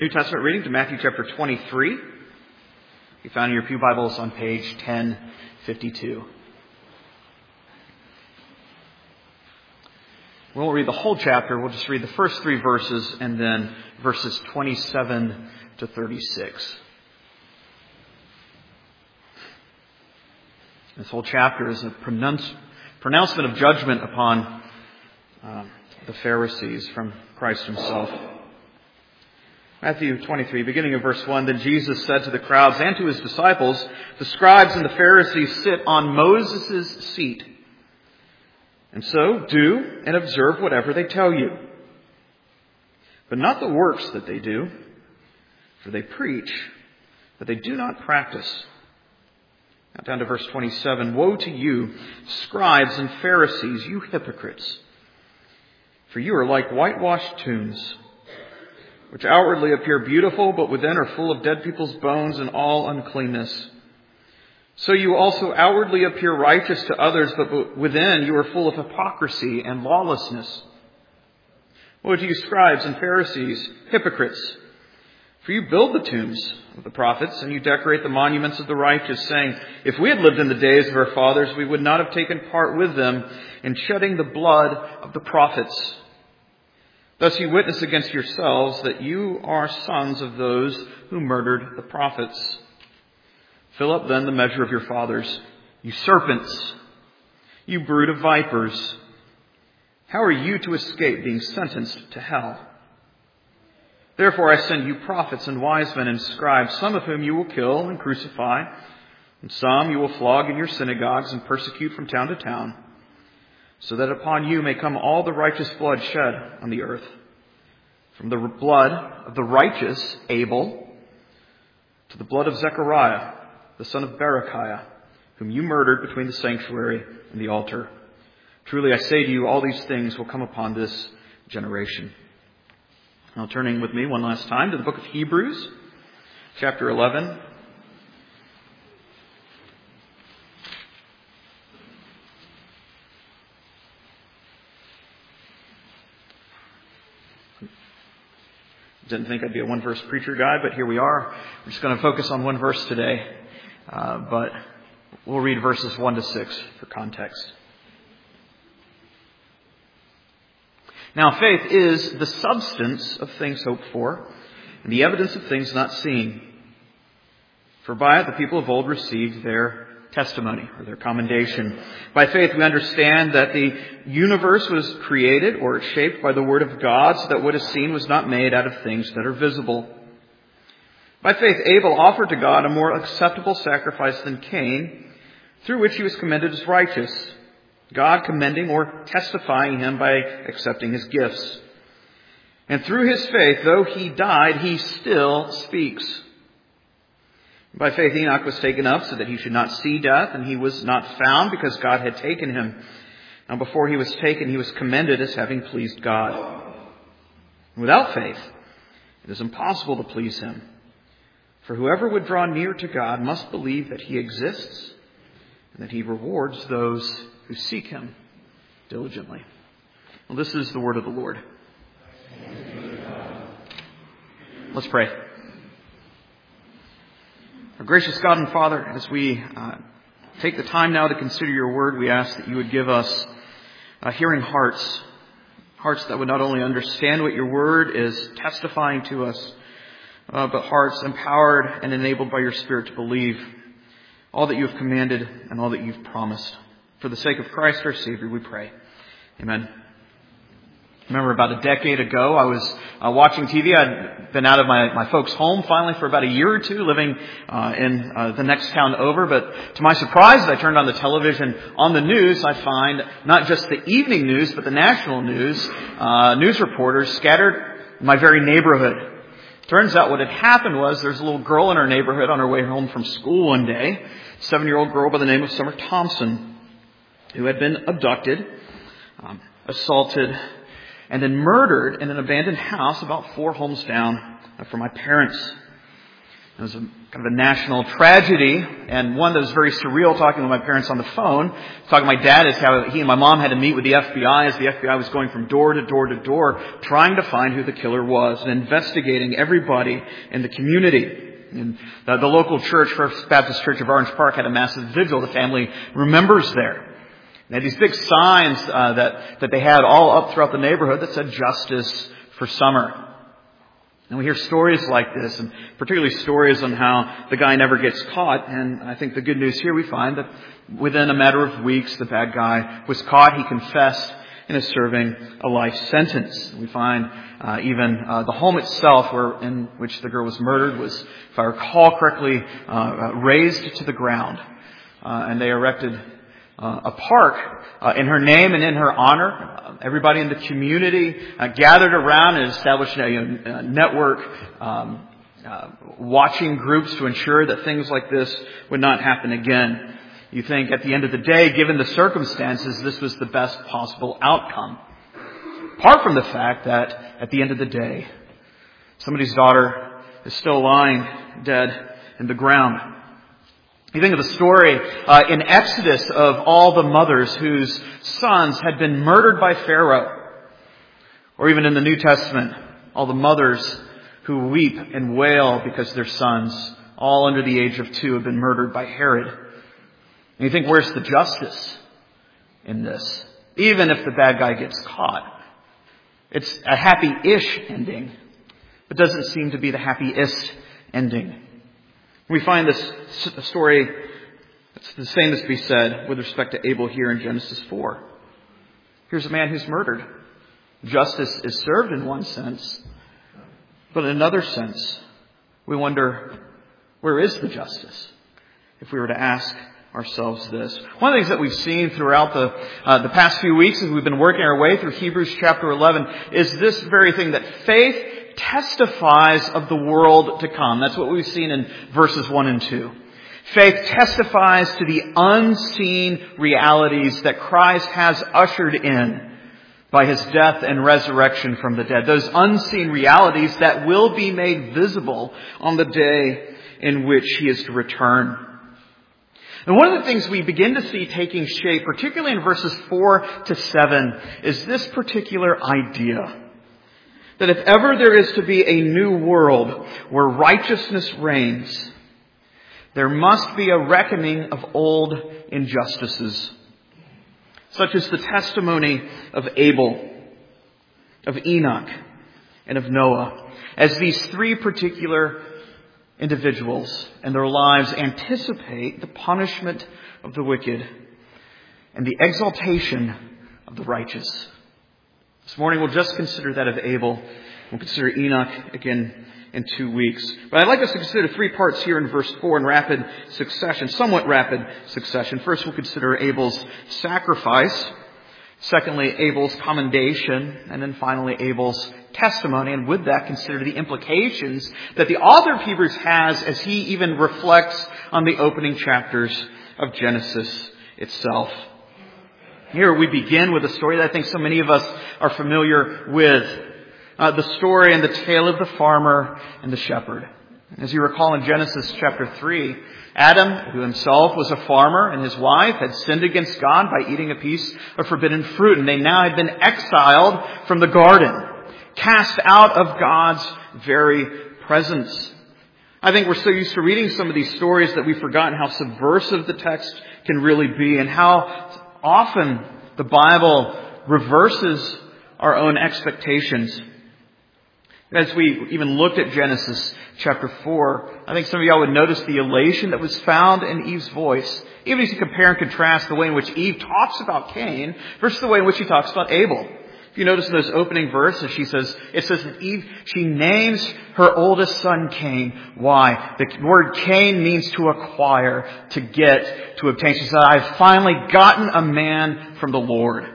New Testament reading to Matthew chapter 23. You found in your pew Bibles on page 1052. We won't read the whole chapter. We'll just read the first three verses and then verses 27 to 36. This whole chapter is a pronouncement of judgment upon the Pharisees from Christ himself. Matthew 23, beginning of verse 1, Then Jesus said to the crowds and to his disciples, The scribes and the Pharisees sit on Moses' seat. And so do and observe whatever they tell you. But not the works that they do, for they preach, but they do not practice. Now down to verse 27, Woe to you, scribes and Pharisees, you hypocrites! For you are like whitewashed tombs, which outwardly appear beautiful, but within are full of dead people's bones and all uncleanness. So you also outwardly appear righteous to others, but within you are full of hypocrisy and lawlessness. Woe to you, scribes and Pharisees, hypocrites! For you build the tombs of the prophets, and you decorate the monuments of the righteous, saying, If we had lived in the days of our fathers, we would not have taken part with them in shedding the blood of the prophets. Thus you witness against yourselves that you are sons of those who murdered the prophets. Fill up then the measure of your fathers, you serpents, you brood of vipers. How are you to escape being sentenced to hell? Therefore I send you prophets and wise men and scribes, some of whom you will kill and crucify, and some you will flog in your synagogues and persecute from town to town, so that upon you may come all the righteous blood shed on the earth, from the blood of the righteous Abel to the blood of Zechariah, the son of Berechiah, whom you murdered between the sanctuary and the altar. Truly I say to you, all these things will come upon this generation. Now turning with me one last time to the book of Hebrews, chapter 11. Didn't think I'd be a one-verse preacher guy, but here we are. We're just going to focus on one verse today, but we'll read verses 1 to 6 for context. Now faith is the substance of things hoped for, and the evidence of things not seen. For by it the people of old received their testimony, or their commendation. By faith we understand that the universe was created or shaped by the word of God, so that what is seen was not made out of things that are visible. By faith Abel offered to God a more acceptable sacrifice than Cain, through which he was commended as righteous, God commending or testifying him by accepting his gifts. And through his faith, though he died, he still speaks. By faith Enoch was taken up so that he should not see death, and he was not found because God had taken him. Now before he was taken, he was commended as having pleased God. Without faith, it is impossible to please him. For whoever would draw near to God must believe that he exists, and that he rewards those who seek him diligently. Well, this is the word of the Lord. Let's pray. Our gracious God and Father, as we take the time now to consider your word, we ask that you would give us hearing hearts that would not only understand what your word is testifying to us, but hearts empowered and enabled by your Spirit to believe all that you have commanded and all that you've promised. For the sake of Christ our Savior, we pray. Amen. I remember about a decade ago, I was watching TV. I'd been out of my folks' home finally for about a year or two, living in the next town over. But to my surprise, as I turned on the television on the news, I find not just the evening news, but the national news reporters scattered in my very neighborhood. Turns out what had happened was there's a little girl in our neighborhood on her way home from school one day, 7-year-old girl by the name of Summer Thompson, who had been abducted, assaulted, and then murdered in an abandoned house about 4 homes down from my parents. It was kind of a national tragedy, and one that was very surreal, talking with my parents on the phone. Talking to my dad is how he and my mom had to meet with the FBI as the FBI was going from door to door to door, trying to find who the killer was and investigating everybody in the community. And the local church, First Baptist Church of Orange Park, had a massive vigil. The family remembers there. They had these big signs that they had all up throughout the neighborhood that said "Justice for Summer." And we hear stories like this, and particularly stories on how the guy never gets caught. And I think the good news here, we find that within a matter of weeks, the bad guy was caught. He confessed and is serving a life sentence. We find even the home itself, in which the girl was murdered, was, if I recall correctly, razed to the ground. And they erected a park in her name and in her honor. Everybody in the community gathered around and established a network watching groups to ensure that things like this would not happen again. You think at the end of the day, given the circumstances, this was the best possible outcome. Apart from the fact that at the end of the day, somebody's daughter is still lying dead in the ground. You think of the story in Exodus of all the mothers whose sons had been murdered by Pharaoh. Or even in the New Testament, all the mothers who weep and wail because their sons, all under the age of 2, have been murdered by Herod. And you think, where's the justice in this? Even if the bad guy gets caught. It's a happy-ish ending, but doesn't seem to be the happiest ending. We find this story, it's the same as be said with respect to Abel here in Genesis 4. Here's a man who's murdered. Justice is served in one sense, but in another sense, we wonder, where is the justice? If we were to ask ourselves this. One of the things that we've seen throughout the past few weeks as we've been working our way through Hebrews chapter 11 is this very thing, that faith testifies of the world to come. That's what we've seen in verses 1 and 2. Faith testifies to the unseen realities that Christ has ushered in by His death and resurrection from the dead. Those unseen realities that will be made visible on the day in which He is to return. And one of the things we begin to see taking shape, particularly in verses 4 to 7, is this particular idea. That if ever there is to be a new world where righteousness reigns, there must be a reckoning of old injustices, such as the testimony of Abel, of Enoch, and of Noah, as these three particular individuals and their lives anticipate the punishment of the wicked and the exaltation of the righteous. This morning we'll just consider that of Abel. We'll consider Enoch again in 2 weeks. But I'd like us to consider 3 parts here in verse 4 in rapid succession, somewhat rapid succession. First, we'll consider Abel's sacrifice. Secondly, Abel's commendation. And then finally, Abel's testimony. And with that, consider the implications that the author of Hebrews has as he even reflects on the opening chapters of Genesis itself. Here we begin with a story that I think so many of us are familiar with. The story and the tale of the farmer and the shepherd. As you recall in Genesis chapter 3, Adam, who himself was a farmer, and his wife had sinned against God by eating a piece of forbidden fruit. And they now had been exiled from the garden, cast out of God's very presence. I think we're so used to reading some of these stories that we've forgotten how subversive the text can really be, and how often the Bible reverses our own expectations. As we even looked at Genesis chapter 4, I think some of y'all would notice the elation that was found in Eve's voice. Even as you compare and contrast the way in which Eve talks about Cain versus the way in which she talks about Abel. If you notice in those opening verses, it says that Eve, she names her oldest son Cain. Why? The word Cain means to acquire, to get, to obtain. She said, I've finally gotten a man from the Lord.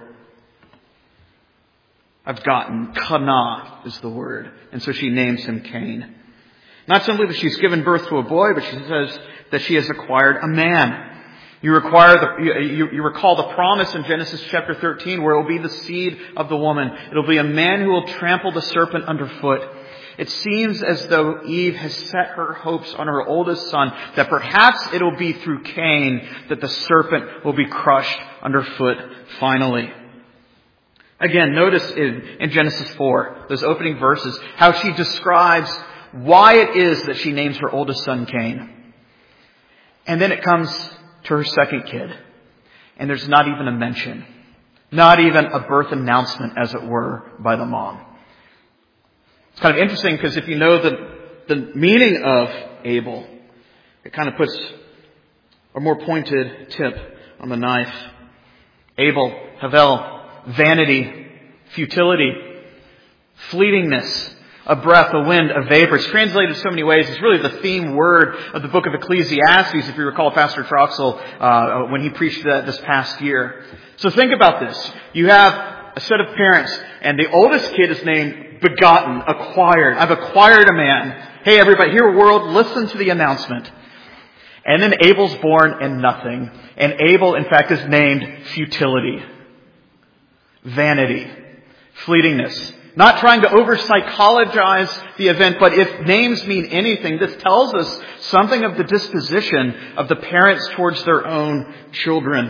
I've gotten, kana is the word. And so she names him Cain. Not simply that she's given birth to a boy, but she says that she has acquired a man. You recall the promise in Genesis chapter 13 where it will be the seed of the woman. It will be a man who will trample the serpent underfoot. It seems as though Eve has set her hopes on her oldest son, that perhaps it'll be through Cain that the serpent will be crushed underfoot finally. Again, notice in Genesis 4, those opening verses, how she describes why it is that she names her oldest son Cain. And then it comes to her second kid, and there's not even a mention. Not even a birth announcement, as it were, by the mom. It's kind of interesting because if you know the meaning of Abel, it kind of puts a more pointed tip on the knife. Abel, Havel, vanity, futility, fleetingness, a breath, a wind, a vapor. It's translated so many ways. It's really the theme word of the book of Ecclesiastes, if you recall Pastor Troxel when he preached that this past year. So think about this. You have a set of parents, and the oldest kid is named begotten, acquired. I've acquired a man. Hey everybody, hear world, listen to the announcement. And then Abel's born and nothing. And Abel, in fact, is named futility, vanity, fleetingness. Not trying to over-psychologize the event, but if names mean anything, this tells us something of the disposition of the parents towards their own children.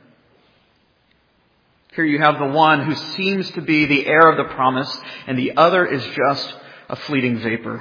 Here you have the one who seems to be the heir of the promise, and the other is just a fleeting vapor.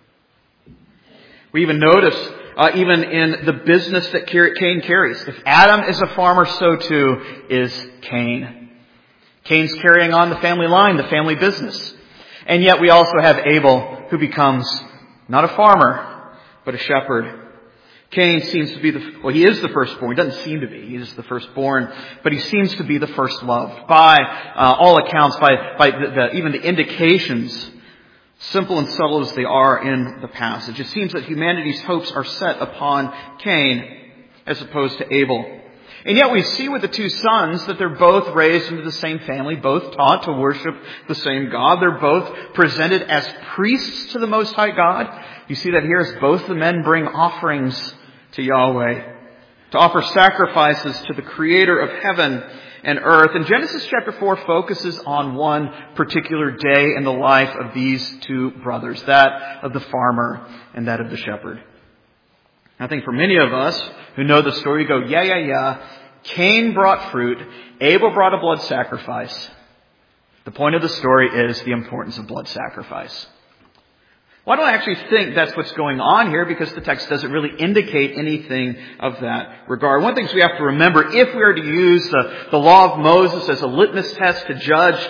We even notice, even in the business that Cain carries, if Adam is a farmer, so too is Cain. Cain's carrying on the family line, the family business. And yet we also have Abel, who becomes not a farmer, but a shepherd. Cain seems to be he is the firstborn. He doesn't seem to be. He is the firstborn. But he seems to be the first loved. By all accounts, by even the indications, simple and subtle as they are in the passage, it seems that humanity's hopes are set upon Cain as opposed to Abel. And yet we see with the two sons that they're both raised into the same family, both taught to worship the same God. They're both presented as priests to the Most High God. You see that here as both the men bring offerings to Yahweh, to offer sacrifices to the Creator of heaven and earth. And Genesis chapter 4 focuses on one particular day in the life of these two brothers, that of the farmer and that of the shepherd. I think for many of us who know the story, go, yeah. Cain brought fruit. Abel brought a blood sacrifice. The point of the story is the importance of blood sacrifice. Well, I don't actually think that's what's going on here because the text doesn't really indicate anything of that regard. One of the things we have to remember, if we are to use the law of Moses as a litmus test to judge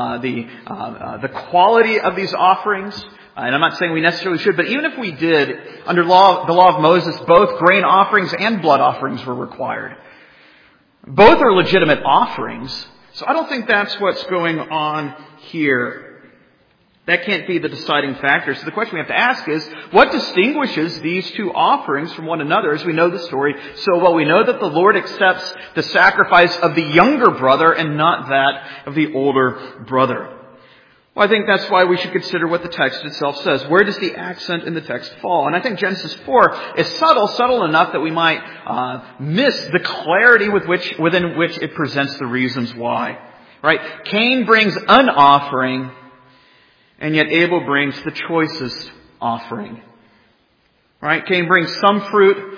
the quality of these offerings, and I'm not saying we necessarily should, but even if we did, under the law of Moses, both grain offerings and blood offerings were required. Both are legitimate offerings, so I don't think that's what's going on here. That can't be the deciding factor. So the question we have to ask is, what distinguishes these two offerings from one another as we know the story so well? We know that the Lord accepts the sacrifice of the younger brother and not that of the older brother. Well, I think that's why we should consider what the text itself says. Where does the accent in the text fall? And I think Genesis 4 is subtle enough that we might miss the clarity within which it presents the reasons why. Right? Cain brings an offering, and yet Abel brings the choicest offering. Right? Cain brings some fruit.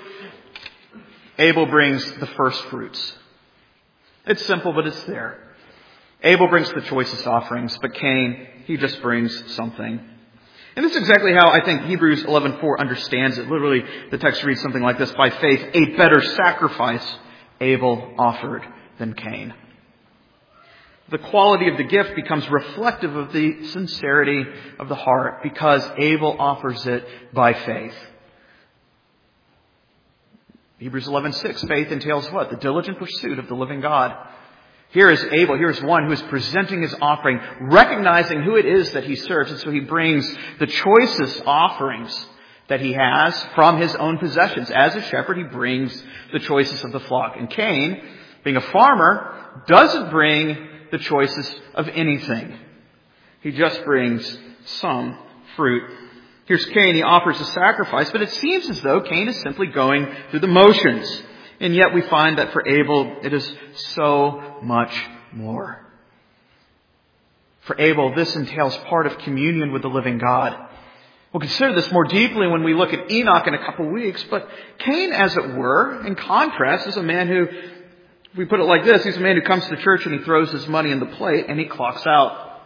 Abel brings the first fruits. It's simple, but it's there. Abel brings the choicest offerings, but Cain, he just brings something. And this is exactly how I think Hebrews 11:4 understands it. Literally, the text reads something like this: by faith, a better sacrifice Abel offered than Cain. The quality of the gift becomes reflective of the sincerity of the heart because Abel offers it by faith. Hebrews 11:6, faith entails what? The diligent pursuit of the living God. Here is Abel. Here is one who is presenting his offering, recognizing who it is that he serves. And so he brings the choicest offerings that he has from his own possessions. As a shepherd, he brings the choicest of the flock. And Cain, being a farmer, doesn't bring the choicest of anything. He just brings some fruit. Here's Cain. He offers a sacrifice, but it seems as though Cain is simply going through the motions. And yet we find that for Abel, it is so much more. For Abel, this entails part of communion with the living God. We'll consider this more deeply when we look at Enoch in a couple weeks, but Cain, as it were, in contrast, is a man who, if we put it like this, he's a man who comes to church and he throws his money in the plate and he clocks out.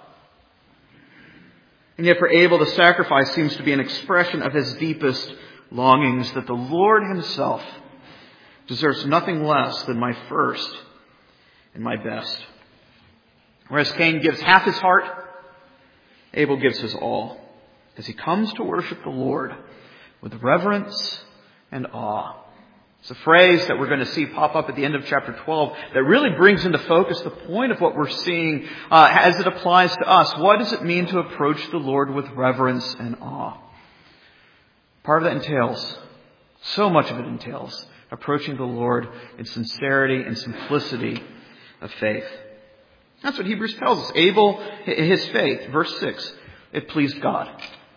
And yet for Abel, the sacrifice seems to be an expression of his deepest longings, that the Lord himself deserves nothing less than my first and my best. Whereas Cain gives half his heart, Abel gives his all, as he comes to worship the Lord with reverence and awe. It's a phrase that we're going to see pop up at the end of chapter 12 that really brings into focus the point of what we're seeing as it applies to us. What does it mean to approach the Lord with reverence and awe? Part of that entails, so much of it entails, approaching the Lord in sincerity and simplicity of faith. That's what Hebrews tells us. Abel, his faith, verse 6, it pleased God.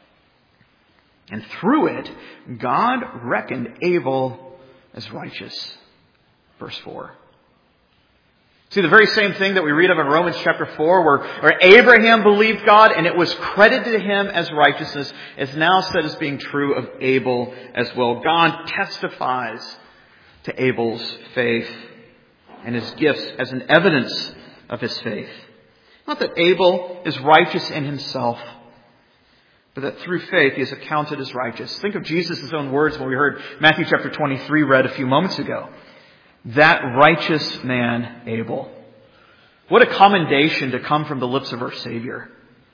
And through it, God reckoned Abel as righteous. Verse 4. See, the very same thing that we read of in Romans chapter 4, where Abraham believed God and it was credited to him as righteousness, is now said as being true of Abel as well. God testifies to Abel's faith and his gifts as an evidence of his faith. Not that Abel is righteous in himself, but that through faith he is accounted as righteous. Think of Jesus' own words when we heard Matthew chapter 23 read a few moments ago. That righteous man, Abel. What a commendation to come from the lips of our Savior.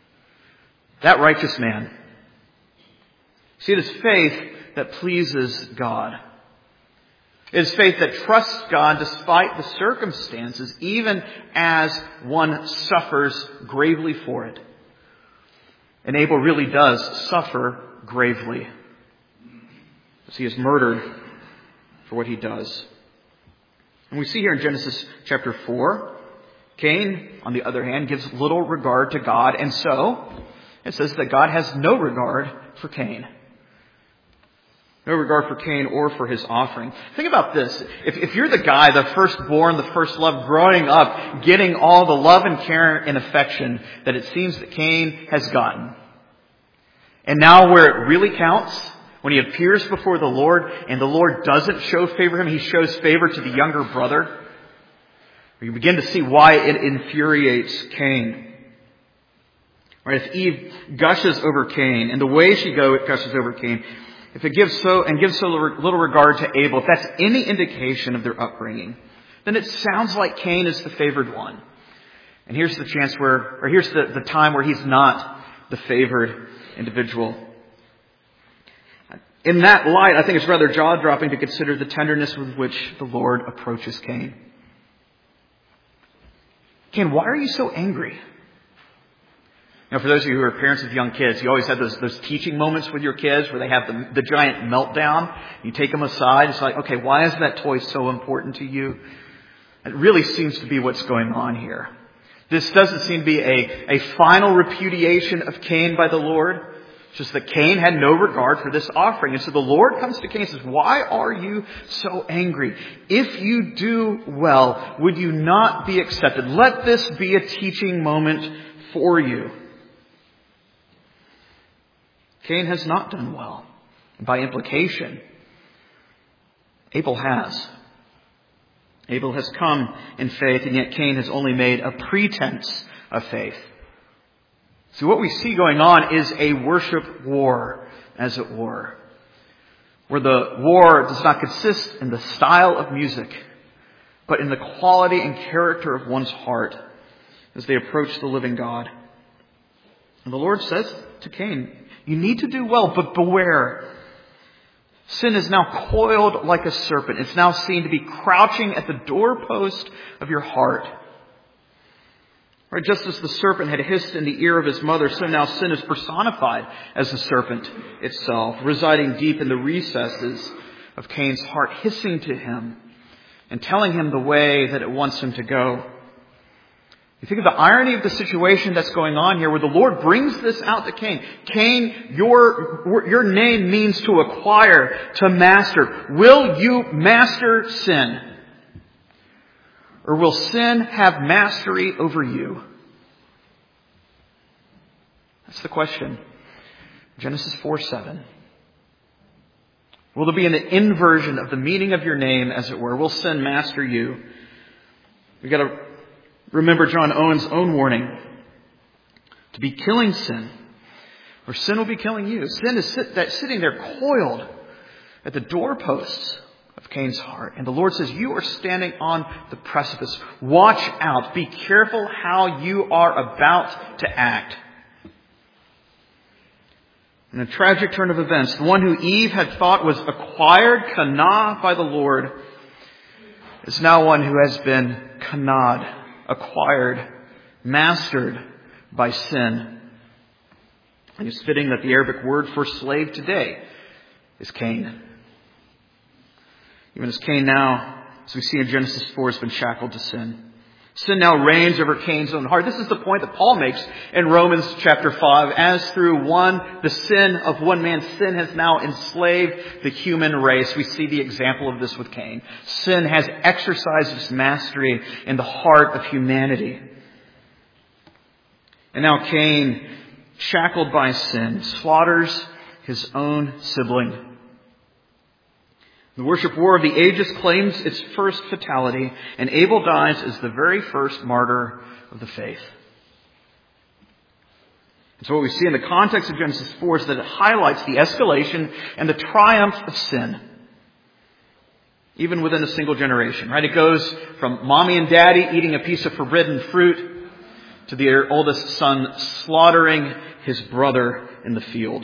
That righteous man. See, it is faith that pleases God. It is faith that trusts God despite the circumstances, even as one suffers gravely for it. And Abel really does suffer gravely, as he is murdered for what he does. And we see here in Genesis chapter 4, Cain, on the other hand, gives little regard to God. And so, it says that God has no regard for Cain. No regard for Cain or for his offering. Think about this. If you're the guy, the firstborn, the first love, growing up, getting all the love and care and affection that it seems that Cain has gotten. And now where it really counts, when he appears before the Lord and the Lord doesn't show favor to him, he shows favor to the younger brother. You begin to see why it infuriates Cain. Right? If Eve gushes over Cain, and the way she gushes over Cain, if it gives so little regard to Abel, if that's any indication of their upbringing, then it sounds like Cain is the favored one. And here's the here's the time where he's not the favored individual. In that light, I think it's rather jaw-dropping to consider the tenderness with which the Lord approaches Cain. Cain, why are you so angry? Now, for those of you who are parents of young kids, you always have those teaching moments with your kids where they have the giant meltdown. You take them aside. It's like, okay, why is that toy so important to you? It really seems to be what's going on here. This doesn't seem to be a final repudiation of Cain by the Lord. It's just that Cain had no regard for this offering. And so the Lord comes to Cain and says, why are you so angry? If you do well, would you not be accepted? Let this be a teaching moment for you. Cain has not done well. And by implication, Abel has. Abel has come in faith, and yet Cain has only made a pretense of faith. So what we see going on is a worship war, as it were, where the war does not consist in the style of music, but in the quality and character of one's heart as they approach the living God. And the Lord says to Cain, you need to do well, but beware. Sin is now coiled like a serpent. It's now seen to be crouching at the doorpost of your heart. Right, just as the serpent had hissed in the ear of his mother, so now sin is personified as the serpent itself, residing deep in the recesses of Cain's heart, hissing to him and telling him the way that it wants him to go. You think of the irony of the situation that's going on here, where the Lord brings this out to Cain. Cain, your name means to acquire, to master. Will you master sin? Or will sin have mastery over you? That's the question. Genesis 4:7. Will there be an inversion of the meaning of your name, as it were? Will sin master you? We've got to remember John Owen's own warning. To be killing sin, or sin will be killing you. Sin is sitting there coiled at the doorposts of Cain's heart. And the Lord says, you are standing on the precipice. Watch out. Be careful how you are about to act. In a tragic turn of events, the one who Eve had thought was acquired, kanah, by the Lord, is now one who has been kanad, acquired, mastered by sin. And it's fitting that the Arabic word for slave today is Cain. Even as Cain now, as we see in Genesis 4, has been shackled to sin. Sin now reigns over Cain's own heart. This is the point that Paul makes in Romans chapter 5. As through the sin of one man, sin has now enslaved the human race. We see the example of this with Cain. Sin has exercised its mastery in the heart of humanity. And now Cain, shackled by sin, slaughters his own sibling. The worship war of the ages claims its first fatality, and Abel dies as the very first martyr of the faith. And so what we see in the context of Genesis 4 is that it highlights the escalation and the triumph of sin, even within a single generation. Right? It goes from mommy and daddy eating a piece of forbidden fruit to the oldest son slaughtering his brother in the field.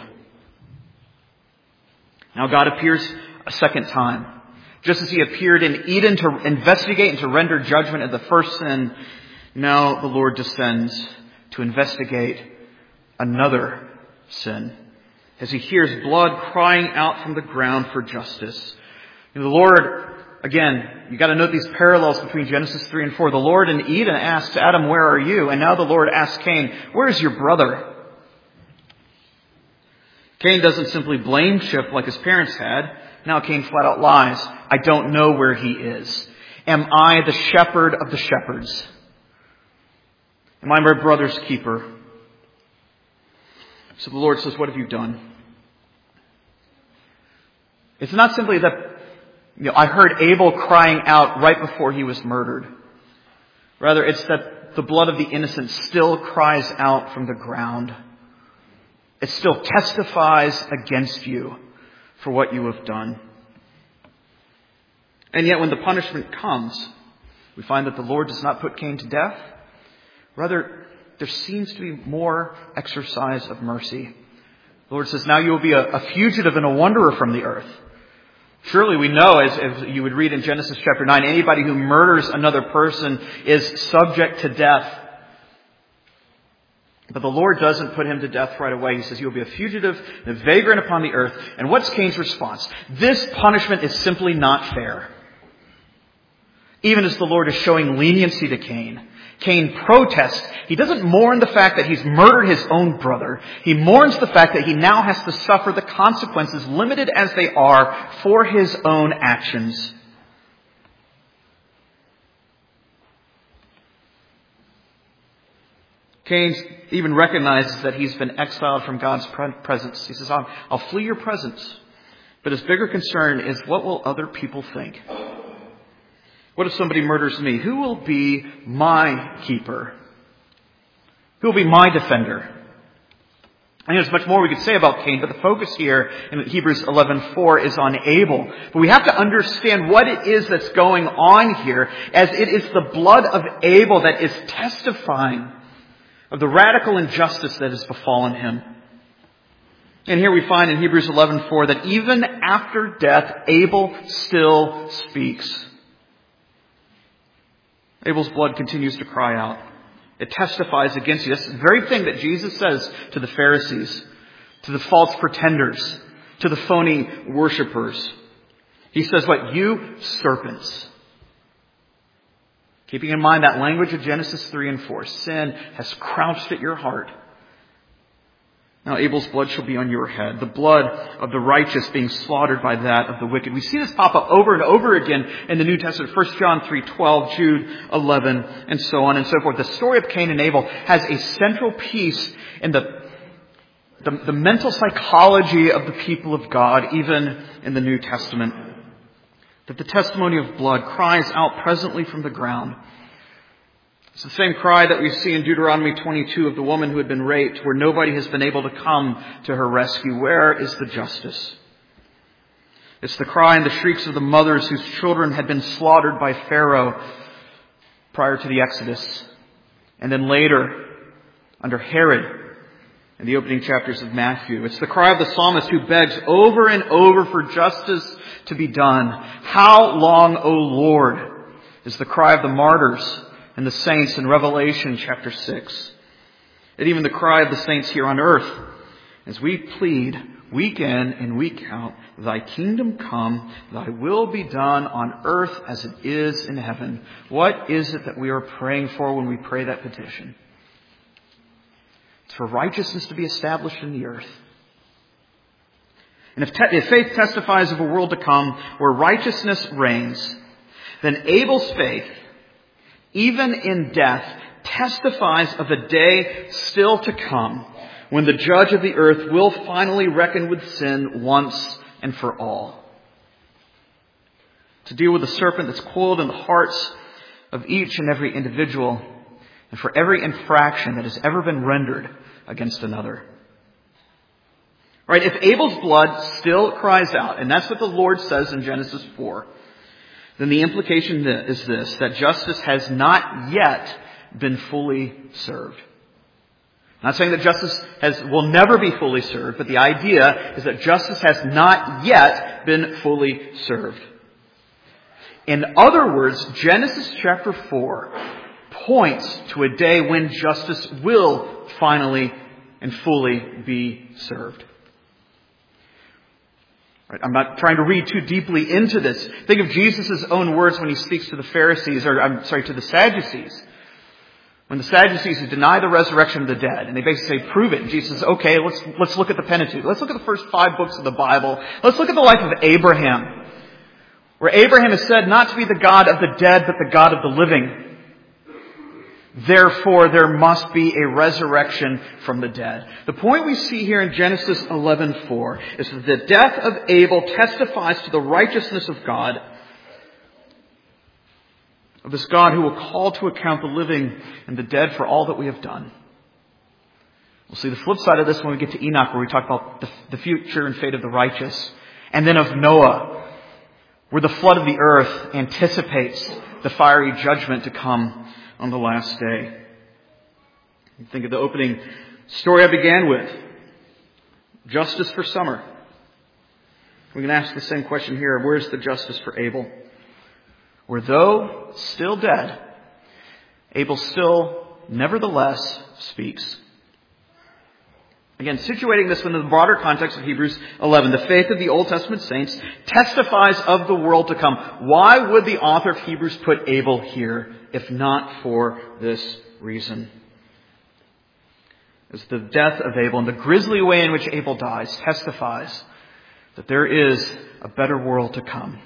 Now God appears a second time. Just as he appeared in Eden to investigate and to render judgment at the first sin, now the Lord descends to investigate another sin. As he hears blood crying out from the ground for justice. The Lord, again, you've got to note these parallels between Genesis 3 and 4. The Lord in Eden asked Adam, where are you? And now the Lord asks Cain, where is your brother? Cain doesn't simply blame shift like his parents had. Now Cain flat out lies. I don't know where he is. Am I the shepherd of the shepherds? Am I my brother's keeper? So the Lord says, what have you done? It's not simply that, I heard Abel crying out right before he was murdered. Rather, it's that the blood of the innocent still cries out from the ground. It still testifies against you for what you have done. And yet when the punishment comes, we find that the Lord does not put Cain to death. Rather, there seems to be more exercise of mercy. The Lord says, now you will be a fugitive and a wanderer from the earth. Surely we know, as you would read in Genesis chapter 9, anybody who murders another person is subject to death. But the Lord doesn't put him to death right away. He says, you will be a fugitive and a vagrant upon the earth. And what's Cain's response? This punishment is simply not fair. Even as the Lord is showing leniency to Cain, Cain protests. He doesn't mourn the fact that he's murdered his own brother. He mourns the fact that he now has to suffer the consequences, limited as they are, for his own actions. Cain even recognizes that he's been exiled from God's presence. He says, I'll flee your presence. But his bigger concern is, what will other people think? What if somebody murders me? Who will be my keeper? Who will be my defender? And there's much more we could say about Cain, but the focus here in Hebrews 11:4 is on Abel. But we have to understand what it is that's going on here, as it is the blood of Abel that is testifying of the radical injustice that has befallen him. And here we find in Hebrews 11:4 that even after death, Abel still speaks. Abel's blood continues to cry out. It testifies against you. That's the very thing that Jesus says to the Pharisees, to the false pretenders, to the phony worshipers. He says, what? You serpents. Keeping in mind that language of Genesis 3 and 4. Sin has crouched at your heart. Now Abel's blood shall be on your head. The blood of the righteous being slaughtered by that of the wicked. We see this pop up over and over again in the New Testament. 1 John 3:12, Jude 11, and so on and so forth. The story of Cain and Abel has a central piece in the the mental psychology of the people of God, even in the New Testament. That the testimony of blood cries out presently from the ground. It's the same cry that we see in Deuteronomy 22 of the woman who had been raped, where nobody has been able to come to her rescue. Where is the justice? It's the cry and the shrieks of the mothers whose children had been slaughtered by Pharaoh prior to the Exodus. And then later, under Herod, in the opening chapters of Matthew. It's the cry of the psalmist who begs over and over for justice to be done. How long, O Lord, is the cry of the martyrs and the saints in Revelation chapter 6. And even the cry of the saints here on earth as we plead week in and week out, Thy kingdom come, Thy will be done on earth as it is in heaven. What is it that we are praying for when we pray that petition? It's for righteousness to be established in the earth. And if faith testifies of a world to come where righteousness reigns, then Abel's faith, even in death, testifies of a day still to come when the judge of the earth will finally reckon with sin once and for all. To deal with the serpent that's coiled in the hearts of each and every individual, and for every infraction that has ever been rendered against another. Right? If Abel's blood still cries out, and that's what the Lord says in Genesis 4, then the implication is this, that justice has not yet been fully served. I'm not saying that justice will never be fully served, but the idea is that justice has not yet been fully served. In other words, Genesis chapter 4 points to a day when justice will finally and fully be served. Right, I'm not trying to read too deeply into this. Think of Jesus' own words when he speaks to the Pharisees, to the Sadducees. When the Sadducees who deny the resurrection of the dead, and they basically say, prove it. And Jesus says, okay, let's look at the Pentateuch. Let's look at the first 5 books of the Bible. Let's look at the life of Abraham, where Abraham is said not to be the God of the dead, but the God of the living. Therefore, there must be a resurrection from the dead. The point we see here in Genesis 11:4 is that the death of Abel testifies to the righteousness of God, of this God who will call to account the living and the dead for all that we have done. We'll see the flip side of this when we get to Enoch, where we talk about the future and fate of the righteous. And then of Noah, where the flood of the earth anticipates the fiery judgment to come on the last day. Think of the opening story I began with. Justice for summer. We can ask the same question here. Where's the justice for Abel? Where though still dead, Abel still nevertheless speaks. Again, situating this within the broader context of Hebrews 11, the faith of the Old Testament saints testifies of the world to come. Why would the author of Hebrews put Abel here, if not for this reason? As the death of Abel and the grisly way in which Abel dies testifies that there is a better world to come.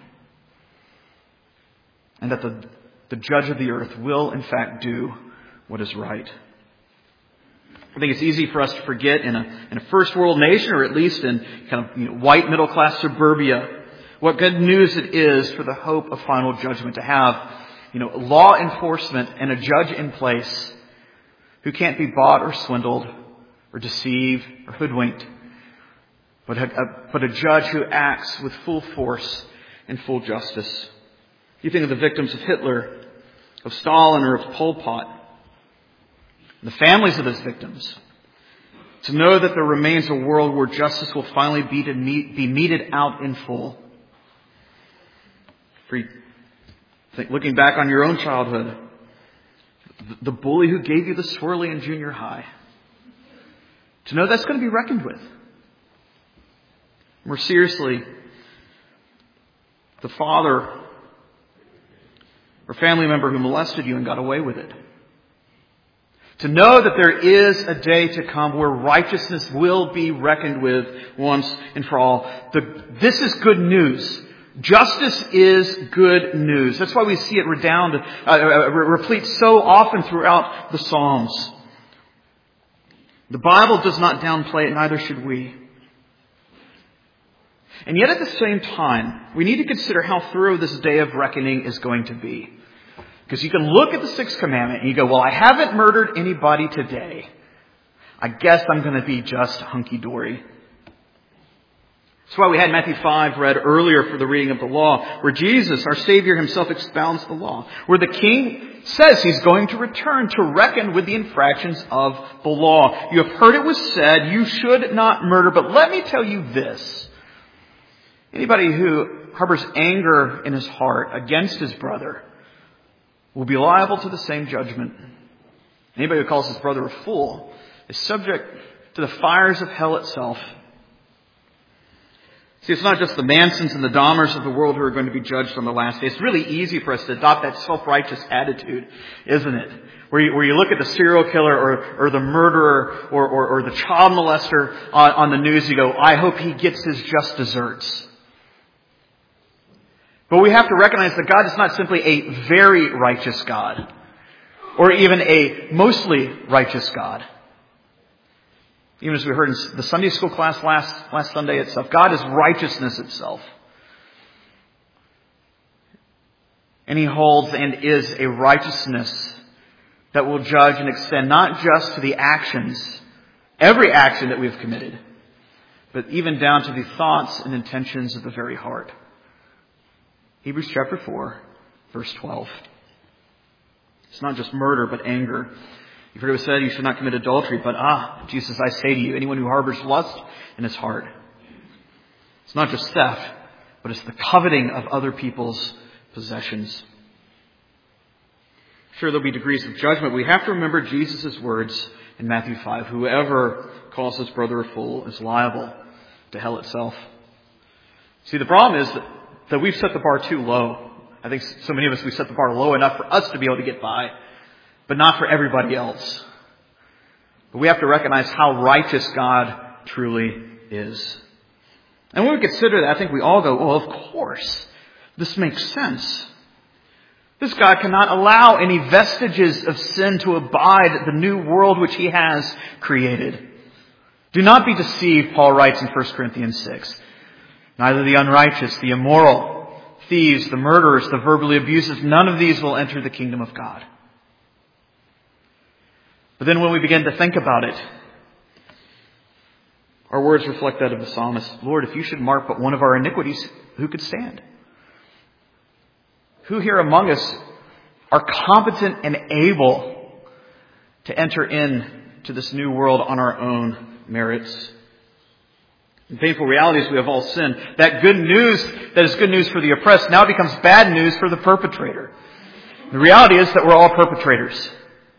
And that the judge of the earth will, in fact, do what is right. I think it's easy for us to forget in a first world nation, or at least in kind of white middle class suburbia, what good news it is for the hope of final judgment to have law enforcement and a judge in place who can't be bought or swindled or deceived or hoodwinked, but a judge who acts with full force and full justice. You think of the victims of Hitler, of Stalin, or of Pol Pot, the families of those victims, to know that there remains a world where justice will finally be meted out in full. Looking back on your own childhood, the bully who gave you the swirly in junior high, to know that's going to be reckoned with. More seriously, the father or family member who molested you and got away with it. To know that there is a day to come where righteousness will be reckoned with once and for all. This is good news. Justice is good news. That's why we see it replete so often throughout the Psalms. The Bible does not downplay it, neither should we. And yet at the same time, we need to consider how thorough this day of reckoning is going to be. Because you can look at the sixth commandment and you go, well, I haven't murdered anybody today. I guess I'm going to be just hunky-dory. That's why we had Matthew 5 read earlier for the reading of the law, where Jesus, our Savior himself, expounds the law. Where the King says he's going to return to reckon with the infractions of the law. You have heard it was said, you should not murder. But let me tell you this. Anybody who harbors anger in his heart against his brother will be liable to the same judgment. Anybody who calls his brother a fool is subject to the fires of hell itself. See, it's not just the Mansons and the Dahmers of the world who are going to be judged on the last day. It's really easy for us to adopt that self-righteous attitude, isn't it? Where you look at the serial killer or the murderer or the child molester on the news, you go, I hope he gets his just desserts. But we have to recognize that God is not simply a very righteous God or even a mostly righteous God. Even as we heard in the Sunday school class last Sunday itself, God is righteousness itself. And he holds and is a righteousness that will judge and extend not just to the actions, every action that we've committed, but even down to the thoughts and intentions of the very heart. Hebrews chapter 4, verse 12. It's not just murder, but anger. You've heard it was said, you should not commit adultery, but Jesus, I say to you, anyone who harbors lust in his heart. It's not just theft, but it's the coveting of other people's possessions. Sure, there'll be degrees of judgment. We have to remember Jesus' words in Matthew 5. Whoever calls his brother a fool is liable to hell itself. See, the problem is that we've set the bar too low. I think so many of us, we set the bar low enough for us to be able to get by, but not for everybody else. But we have to recognize how righteous God truly is. And when we consider that, I think we all go, well, of course, this makes sense. This God cannot allow any vestiges of sin to abide the new world which he has created. Do not be deceived, Paul writes in 1 Corinthians 6. Neither the unrighteous, the immoral, thieves, the murderers, the verbally abusive, none of these will enter the kingdom of God. But then when we begin to think about it, our words reflect that of the psalmist. Lord, if you should mark but one of our iniquities, who could stand? Who here among us are competent and able to enter into this new world on our own merits? The painful reality is we have all sinned. That good news that is good news for the oppressed now becomes bad news for the perpetrator. The reality is that we're all perpetrators.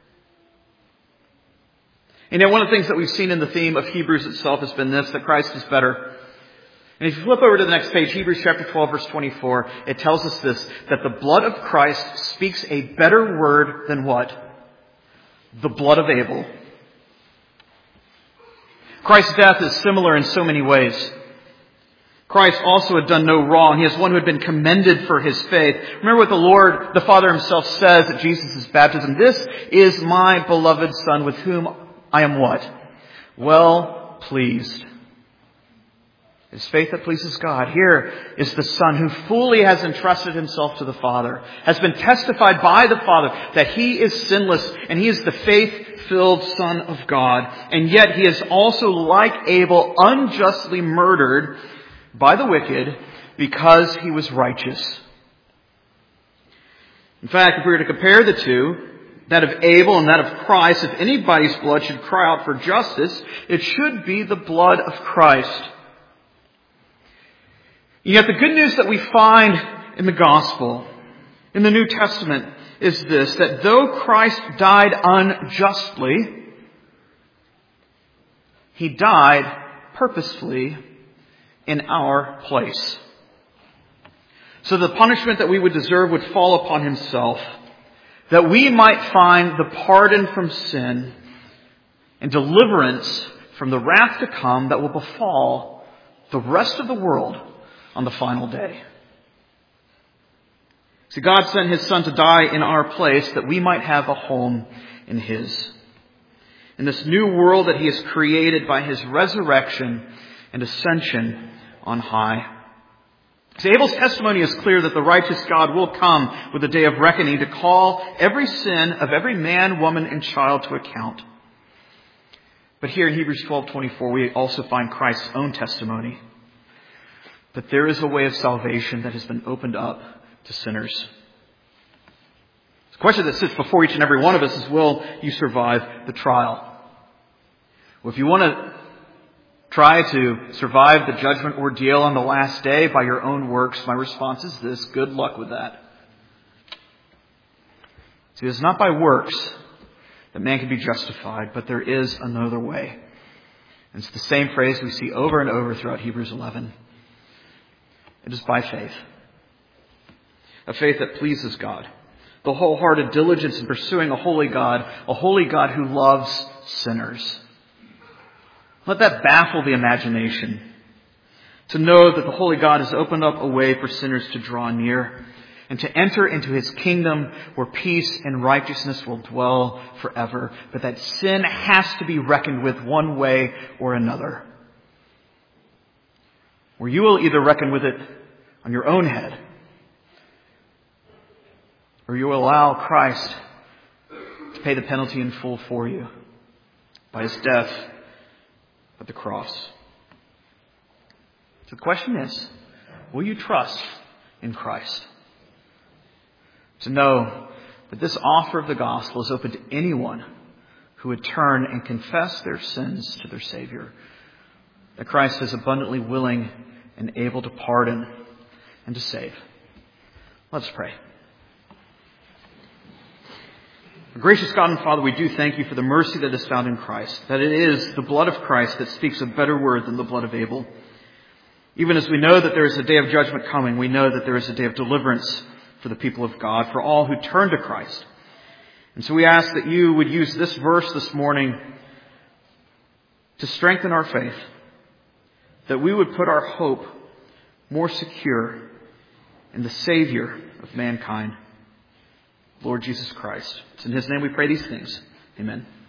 And yet one of the things that we've seen in the theme of Hebrews itself has been this, that Christ is better. And if you flip over to the next page, Hebrews chapter 12, verse 24, it tells us this, that the blood of Christ speaks a better word than what? The blood of Abel. Christ's death is similar in so many ways. Christ also had done no wrong. He is one who had been commended for his faith. Remember what the Lord, the Father himself says at Jesus' baptism. This is my beloved Son with whom I am what? Well pleased. It's faith that pleases God. Here is the Son who fully has entrusted himself to the Father, has been testified by the Father that he is sinless and he is the faith-filled Son of God. And yet he is also, like Abel, unjustly murdered by the wicked because he was righteous. In fact, if we were to compare the two, that of Abel and that of Christ, if anybody's blood should cry out for justice, it should be the blood of Christ. Yet the good news that we find in the gospel, in the New Testament, is this, that though Christ died unjustly, he died purposefully in our place. So the punishment that we would deserve would fall upon himself, that we might find the pardon from sin and deliverance from the wrath to come that will befall the rest of the world on the final day. See, God sent his Son to die in our place that we might have a home in his. in this new world that he has created by his resurrection and ascension on high. So Abel's testimony is clear that the righteous God will come with the day of reckoning to call every sin of every man, woman, and child to account. But here in Hebrews 12:24, we also find Christ's own testimony that there is a way of salvation that has been opened up to sinners. The question that sits before each and every one of us is, will you survive the trial? Well, if you want to try to survive the judgment ordeal on the last day by your own works, my response is this: good luck with that. See, it's not by works that man can be justified, but there is another way. And it's the same phrase we see over and over throughout Hebrews 11. It is by faith. A faith that pleases God. The wholehearted diligence in pursuing a holy God who loves sinners. Let that baffle the imagination. To know that the holy God has opened up a way for sinners to draw near and to enter into his kingdom where peace and righteousness will dwell forever. But that sin has to be reckoned with one way or another. Where you will either reckon with it on your own head, or you will allow Christ to pay the penalty in full for you by his death at the cross. So the question is, will you trust in Christ? To know that this offer of the gospel is open to anyone who would turn and confess their sins to their Savior. That Christ is abundantly willing and able to pardon and to save. Let's pray. Gracious God and Father, we do thank you for the mercy that is found in Christ, that it is the blood of Christ that speaks a better word than the blood of Abel. Even as we know that there is a day of judgment coming, we know that there is a day of deliverance for the people of God, for all who turn to Christ. And so we ask that you would use this verse this morning to strengthen our faith, that we would put our hope more secure in the Savior of mankind, Lord Jesus Christ. It's in his name we pray these things. Amen.